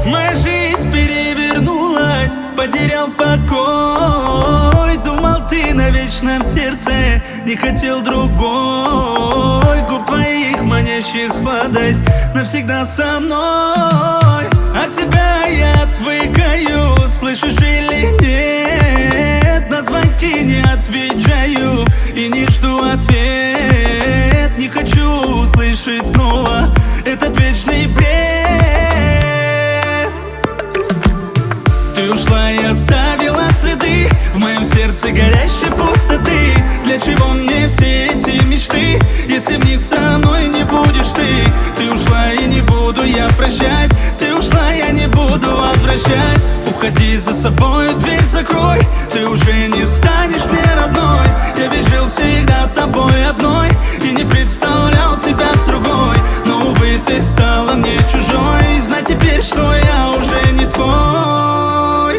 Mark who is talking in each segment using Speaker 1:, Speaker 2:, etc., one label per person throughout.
Speaker 1: Моя жизнь перевернулась, потерял покой. Думал, ты навечно в сердце, не хотел другой. Губ твоих манящих сладость навсегда со мной. От тебя я отвыкаю, слышишь или нет? На звонки не отвечаю и не жду ответ. Не хочу услышать снова этот вечный бред. Ты ушла и оставила следы в моем сердце горящей пустоты. Для чего мне все эти мечты, если в них со мной не будешь ты? Ты ушла и не буду я прощать, ты ушла, я не буду возвращать. Уходи, за собой дверь закрой, ты уже не станешь мне родной. Я ведь жил всегда тобой одной и не представлял себя с другой. Но, увы, ты стала мне чужой, знай теперь, что я уже не твой.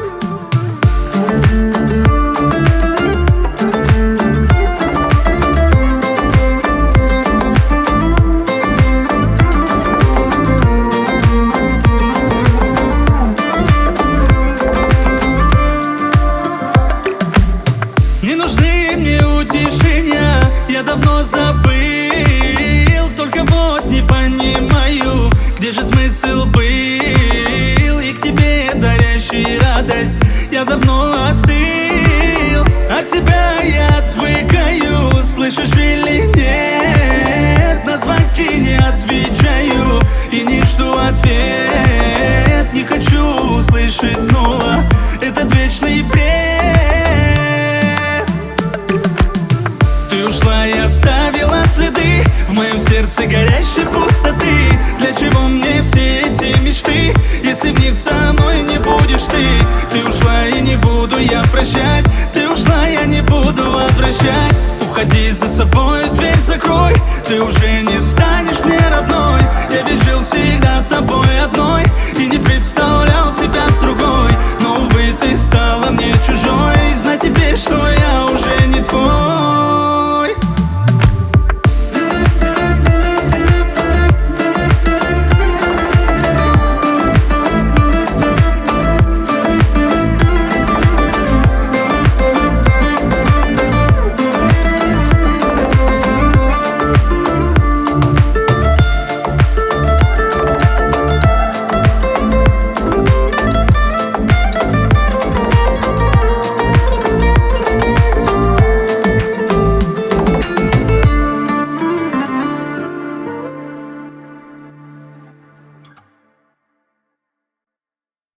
Speaker 1: Не нужны мне утешения, я давно забыл. Только вот не понимаю, где же смысл был. И к тебе дарящий радость я давно остыл. От тебя я отвыкаю, слышишь или нет? На звонки не отвечаю и не жду ответ. Не хочу услышать снова этот вечный бред. Ты ушла и оставила следы в моем сердце горящей пустоты. Для чего мне все эти мечты, если в них со мной не будешь ты? Ты ушла и не буду я прощать, ты ушла, я не буду возвращать. Уходи, за собой дверь закрой, ты уже не станешь